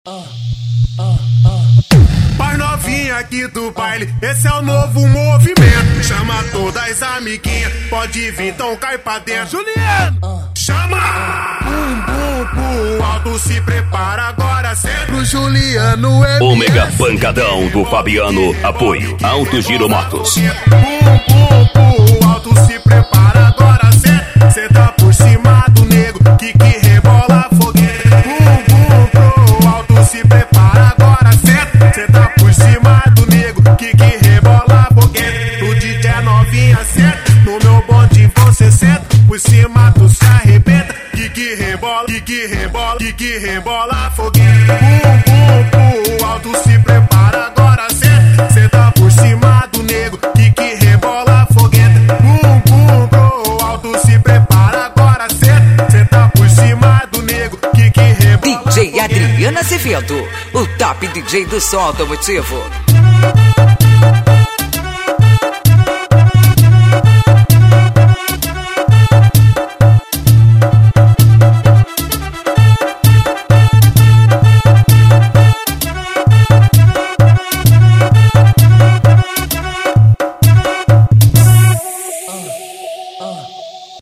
Pai novinha aqui do baile, esse é o novo movimento. Chama todas as amiguinhas, pode vir, então cai pra dentro. Juliano! Chama! Pro alto, se prepara agora, sempre o Juliano é Ômega Pancadão do Fabiano, apoio Alto Giro Motos. Pro alto, se prepara agora, cê tá por cima do nego, que rebola foguete. Pro alto, se prepara agora, cê tá por cima do nego, que rebola foguete. O DJ é novinha, certo? No meu bonde você senta, por cima tu se arrebenta, que rebola, que rebola foguete. Pro alto, se prepara agora, cê tá por cima do nego, que rebola foguete. Pro alto, se prepara agora, cê tá por cima do nego, que rebola DJ Adriano Azevedo, o top DJ do som automotivo.